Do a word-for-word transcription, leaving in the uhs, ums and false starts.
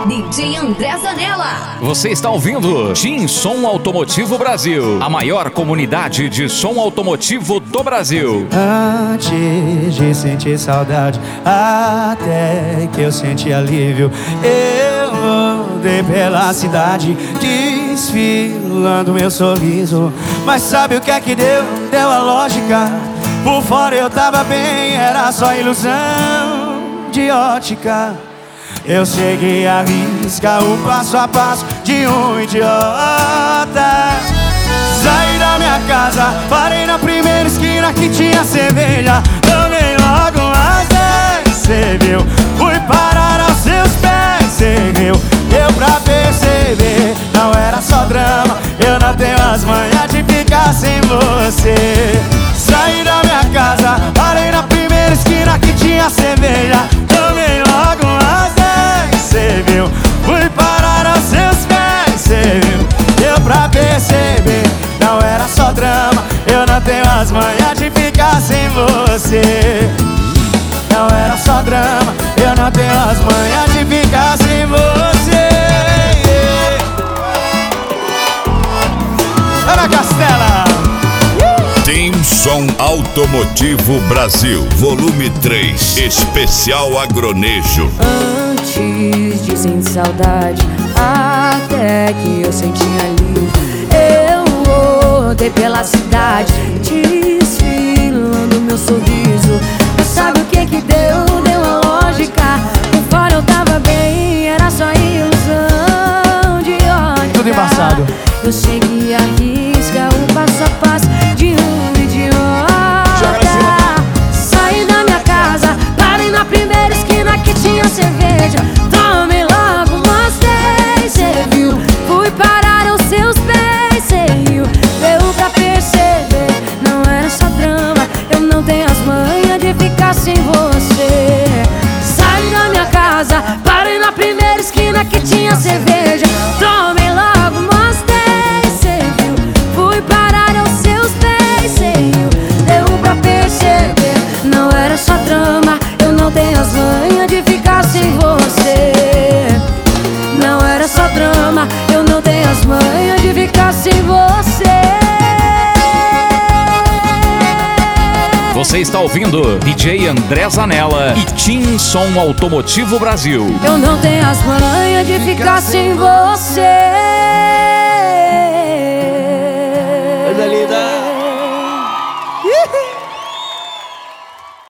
D J André Zanella. Você está ouvindo Tim Som Automotivo Brasil, a maior comunidade de som automotivo do Brasil. Antes de sentir saudade, até que eu senti alívio, eu andei pela cidade, desfilando meu sorriso. Mas sabe o que é que deu? Deu a lógica. Por fora eu tava bem, era só ilusão de ótica. Eu segui a risca, o passo a passo de um idiota. Saí da minha casa, parei na primeira esquina que tinha cerveja. Tomei logo umas dez, cê viu? Fui parar aos seus pés, cê viu? Deu pra perceber, não era só drama. Eu não tenho as manhas de ficar sem você. Saí da minha casa, parei na primeira esquina que tinha cerveja. Tomei logo umas dez, cê viu? Fui parar aos seus pés, cê viu? Deu pra perceber, não era só drama. Eu não tenho as manhas de ficar sem você. Não era só drama, eu não tenho as manhas de ficar sem você. Ana Castela. Tim Som Automotivo Brasil, volume três, especial agronejo. Antes de sentir saudade, até que eu senti alívio, eu rodei pela cidade, desfilando meu sorriso. Mas sabe o que que deu? Deu a lógica. Por fora eu tava bem, era só ilusão de ótica. Tudo embaçado. Eu segui a risca, o passo a passo de um idiota. Saí da minha casa, parei na primeira esquina que tinha cerveja. Tomei logo umas dez, cê viu? Fui parar aos seus pés, cê riu? Deu pra perceber, não era só drama. Eu não tenho as manhas de ficar sem você. Saí da minha casa, parei na primeira esquina que tinha cerveja. Tomei logo umas dez, cê viu? Fui parar aos seus pés, cê riu? Deu pra perceber, não era só drama. Eu não tenho as manhas de ficar sem você. Não era só drama, eu não tenho as manhas de ficar sem você. Você está ouvindo D J André Zanella e Tim Som Automotivo Brasil. Eu não tenho as manhas de ficar sem você.